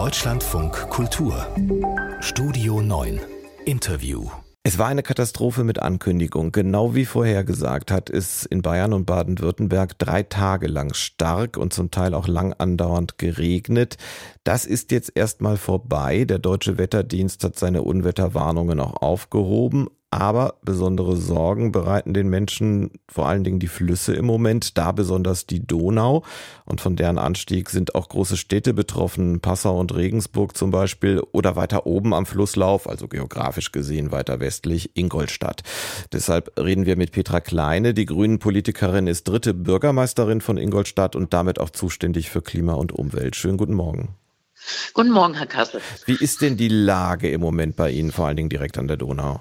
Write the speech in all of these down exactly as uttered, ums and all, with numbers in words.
Deutschlandfunk Kultur Studio neun Interview. Es war eine Katastrophe mit Ankündigung. Genau wie vorhergesagt hat es in Bayern und Baden-Württemberg drei Tage lang stark und zum Teil auch lang andauernd geregnet. Das ist jetzt erstmal vorbei. Der Deutsche Wetterdienst hat seine Unwetterwarnungen auch aufgehoben. Aber besondere Sorgen bereiten den Menschen vor allen Dingen die Flüsse im Moment, da besonders die Donau. Und von deren Anstieg sind auch große Städte betroffen, Passau und Regensburg zum Beispiel, oder weiter oben am Flusslauf, also geografisch gesehen weiter westlich, Ingolstadt. Deshalb reden wir mit Petra Kleine. Die Grünen-Politikerin ist dritte Bürgermeisterin von Ingolstadt und damit auch zuständig für Klima und Umwelt. Schönen guten Morgen. Guten Morgen, Herr Kassel. Wie ist denn die Lage im Moment bei Ihnen, vor allen Dingen direkt an der Donau?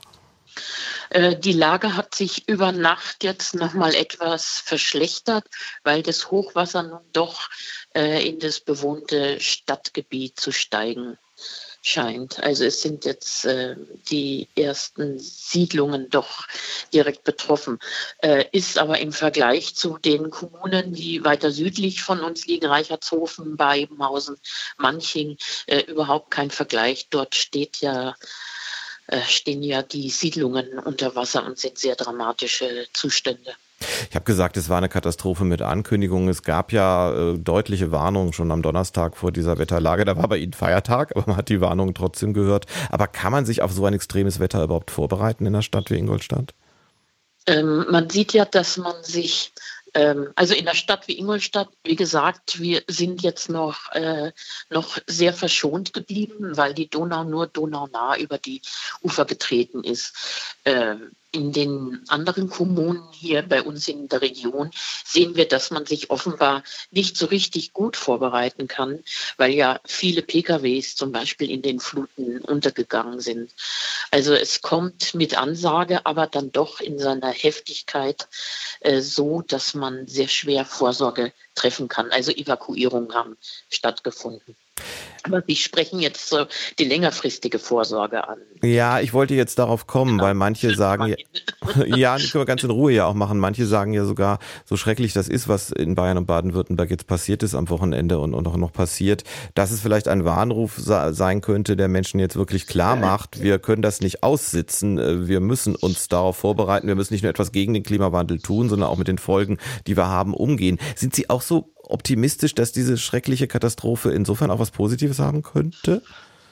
Die Lage hat sich über Nacht jetzt nochmal etwas verschlechtert, weil das Hochwasser nun doch in das bewohnte Stadtgebiet zu steigen scheint. Also es sind jetzt äh, die ersten Siedlungen doch direkt betroffen. Äh, ist aber im Vergleich zu den Kommunen, die weiter südlich von uns liegen, Reichertshofen, Babenhausen, Manching, äh, überhaupt kein Vergleich. Dort steht ja stehen ja die Siedlungen unter Wasser und sind sehr dramatische Zustände. Ich habe gesagt, es war eine Katastrophe mit Ankündigungen. Es gab ja äh, deutliche Warnungen schon am Donnerstag vor dieser Wetterlage. Da war bei Ihnen Feiertag, aber man hat die Warnungen trotzdem gehört. Aber kann man sich auf so ein extremes Wetter überhaupt vorbereiten in einer Stadt wie Ingolstadt? Ähm, man sieht ja, dass man sich Also in der Stadt wie Ingolstadt, wie gesagt, wir sind jetzt noch, äh, noch sehr verschont geblieben, weil die Donau nur donaunah über die Ufer getreten ist. Äh, in den anderen Kommunen hier bei uns in der Region sehen wir, dass man sich offenbar nicht so richtig gut vorbereiten kann, weil ja viele P K Ws zum Beispiel in den Fluten untergegangen sind. Also es kommt mit Ansage, aber dann doch in seiner Heftigkeit äh, so, dass man sehr schwer Vorsorge treffen kann. Also Evakuierungen haben stattgefunden. Aber Sie sprechen jetzt so die längerfristige Vorsorge an. Ja, ich wollte jetzt darauf kommen, genau. Weil manche sagen, ja, das können wir ganz in Ruhe ja auch machen. Manche sagen ja sogar, so schrecklich das ist, was in Bayern und Baden-Württemberg jetzt passiert ist am Wochenende und, und auch noch passiert, dass es vielleicht ein Warnruf sein könnte, der Menschen jetzt wirklich klar macht, wir können das nicht aussitzen, wir müssen uns darauf vorbereiten, wir müssen nicht nur etwas gegen den Klimawandel tun, sondern auch mit den Folgen, die wir haben, umgehen. Sind Sie auch so optimistisch, dass diese schreckliche Katastrophe insofern auch was Positives haben könnte?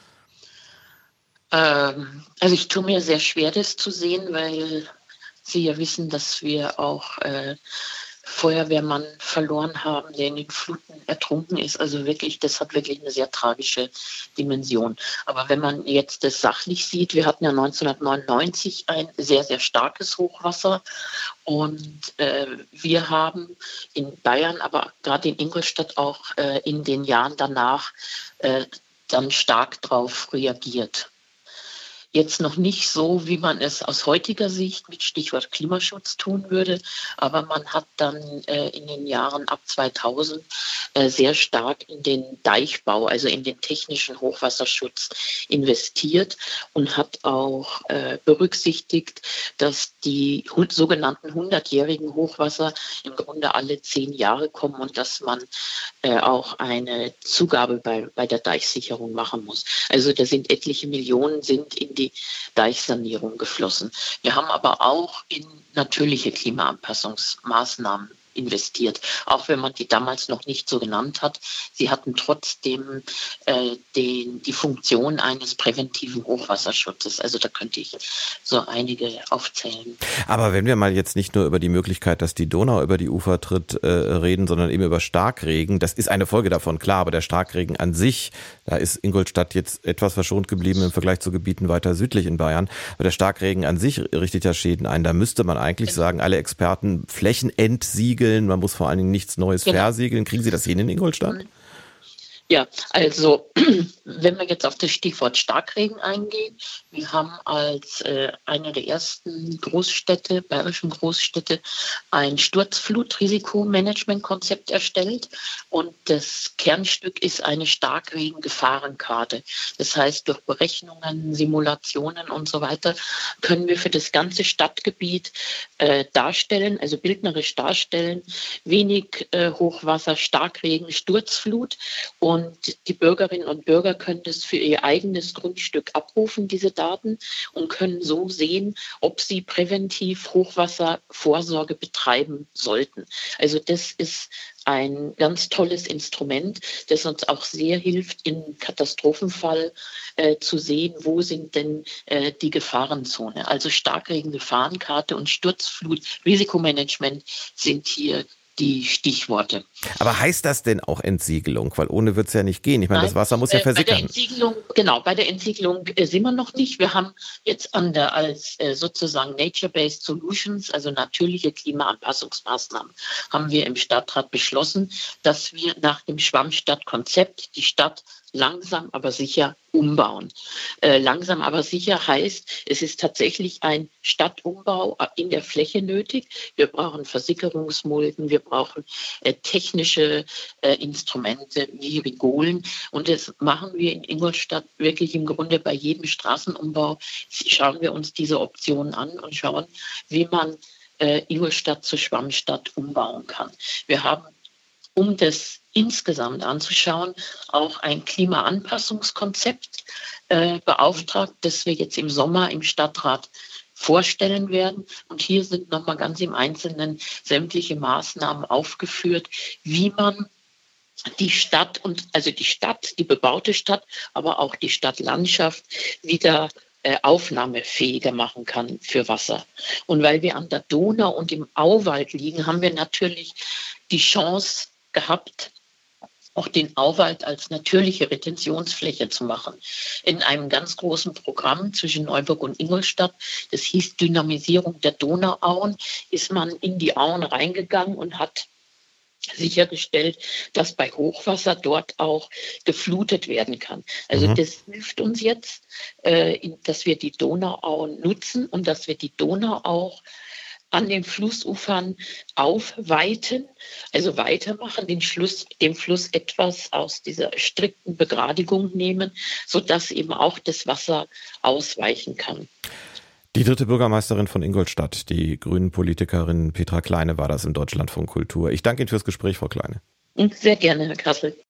Ähm, also ich tue mir sehr schwer, das zu sehen, weil Sie ja wissen, dass wir auch äh, Feuerwehrmann verloren haben, der in den Fluten ertrunken ist. Also wirklich, das hat wirklich eine sehr tragische Dimension. Aber wenn man jetzt das sachlich sieht, wir hatten ja neunzehnhundertneunundneunzig ein sehr, sehr starkes Hochwasser und äh, wir haben in Bayern, aber gerade in Ingolstadt auch äh, in den Jahren danach äh, dann stark darauf reagiert. Jetzt noch nicht so, wie man es aus heutiger Sicht mit Stichwort Klimaschutz tun würde, aber man hat dann äh, in den Jahren ab zweitausend äh, sehr stark in den Deichbau, also in den technischen Hochwasserschutz investiert und hat auch äh, berücksichtigt, dass die hu- sogenannten hundertjährigen Hochwasser im Grunde alle zehn Jahre kommen und dass man äh, auch eine Zugabe bei, bei der Deichsicherung machen muss. Also da sind etliche Millionen sind in die Deichsanierung geflossen. Wir haben aber auch in natürliche Klimaanpassungsmaßnahmen investiert, auch wenn man die damals noch nicht so genannt hat. Sie hatten trotzdem äh, den, die Funktion eines präventiven Hochwasserschutzes. Also da könnte ich so einige aufzählen. Aber wenn wir mal jetzt nicht nur über die Möglichkeit, dass die Donau über die Ufer tritt, äh, reden, sondern eben über Starkregen, das ist eine Folge davon, klar, aber der Starkregen an sich, da ist Ingolstadt jetzt etwas verschont geblieben im Vergleich zu Gebieten weiter südlich in Bayern, aber der Starkregen an sich richtet ja Schäden ein. Da müsste man eigentlich sagen, alle Experten Flächen entsiegeln, man muss vor allen Dingen nichts Neues genau. versiegeln. Kriegen Sie das hin in Ingolstadt? Ja, also wenn wir jetzt auf das Stichwort Starkregen eingehen, wir haben als äh, eine der ersten Großstädte, bayerischen Großstädte, ein Sturzflutrisikomanagement-Konzept erstellt und das Kernstück ist eine Starkregen-Gefahrenkarte. Das heißt, durch Berechnungen, Simulationen und so weiter können wir für das ganze Stadtgebiet äh, darstellen, also bildnerisch darstellen, wenig äh, Hochwasser, Starkregen, Sturzflut und und die Bürgerinnen und Bürger können das für ihr eigenes Grundstück abrufen, diese Daten, und können so sehen, ob sie präventiv Hochwasservorsorge betreiben sollten. Also das ist ein ganz tolles Instrument, das uns auch sehr hilft, im Katastrophenfall äh, zu sehen, wo sind denn äh, die Gefahrenzone. Also Starkregen-Gefahrenkarte und Sturzflut-Risikomanagement sind hier die Stichworte. Aber heißt das denn auch Entsiegelung? Weil ohne wird es ja nicht gehen. Ich meine, Nein, das Wasser muss ja äh, bei der versickern. Entsiegelung, genau, bei der Entsiegelung äh, sind wir noch nicht. Wir haben jetzt an der, als äh, sozusagen Nature-Based Solutions, also natürliche Klimaanpassungsmaßnahmen, haben wir im Stadtrat beschlossen, dass wir nach dem Schwammstadtkonzept die Stadt langsam aber sicher umbauen. Äh, langsam aber sicher heißt, es ist tatsächlich ein Stadtumbau in der Fläche nötig. Wir brauchen Versickerungsmulden, wir brauchen äh, technische äh, Instrumente wie Rigolen, und das machen wir in Ingolstadt wirklich im Grunde bei jedem Straßenumbau. Schauen wir uns diese Optionen an und schauen, wie man äh, Ingolstadt zur Schwammstadt umbauen kann. Wir haben, um das insgesamt anzuschauen, auch ein Klimaanpassungskonzept äh, beauftragt, das wir jetzt im Sommer im Stadtrat vorstellen werden. Und hier sind nochmal ganz im Einzelnen sämtliche Maßnahmen aufgeführt, wie man die Stadt und also die Stadt, die bebaute Stadt, aber auch die Stadtlandschaft wieder äh, aufnahmefähiger machen kann für Wasser. Und weil wir an der Donau und im Auwald liegen, haben wir natürlich die Chance gehabt, auch den Auwald als natürliche Retentionsfläche zu machen. In einem ganz großen Programm zwischen Neuburg und Ingolstadt, das hieß Dynamisierung der Donauauen, ist man in die Auen reingegangen und hat sichergestellt, dass bei Hochwasser dort auch geflutet werden kann. Also mhm. das hilft uns jetzt, äh, dass wir die Donauauen nutzen und dass wir die Donau auch an den Flussufern aufweiten, also weitermachen, den, Schluss, den Fluss etwas aus dieser strikten Begradigung nehmen, sodass eben auch das Wasser ausweichen kann. Die dritte Bürgermeisterin von Ingolstadt, die Grünen-Politikerin Petra Kleine, war das im Deutschlandfunk Kultur. Ich danke Ihnen fürs Gespräch, Frau Kleine. Sehr gerne, Herr Kassel.